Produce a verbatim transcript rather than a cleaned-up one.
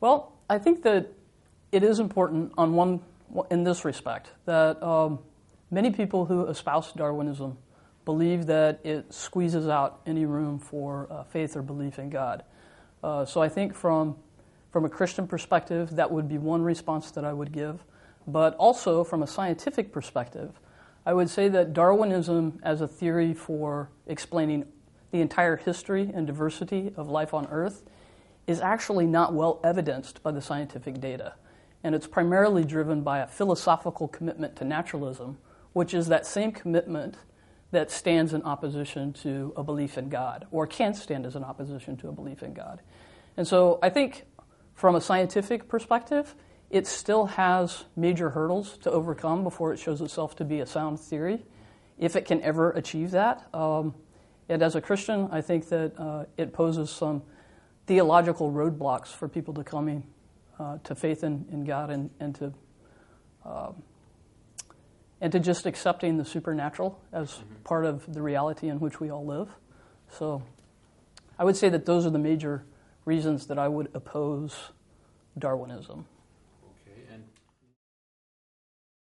Well, I think that it is important on one in this respect that um, many people who espouse Darwinism believe that it squeezes out any room for uh, faith or belief in God. Uh, so I think from from a Christian perspective, that would be one response that I would give. But also from a scientific perspective, I would say that Darwinism as a theory for explaining the entire history and diversity of life on Earth is actually not well evidenced by the scientific data. And it's primarily driven by a philosophical commitment to naturalism, which is that same commitment that stands in opposition to a belief in God, or can stand as an opposition to a belief in God. And so I think from a scientific perspective, it still has major hurdles to overcome before it shows itself to be a sound theory, if it can ever achieve that. Um, and as a Christian, I think that uh, it poses some theological roadblocks for people to coming uh, to faith in, in God and, and to uh, and to just accepting the supernatural as mm-hmm. part of the reality in which we all live. So I would say that those are the major reasons that I would oppose Darwinism.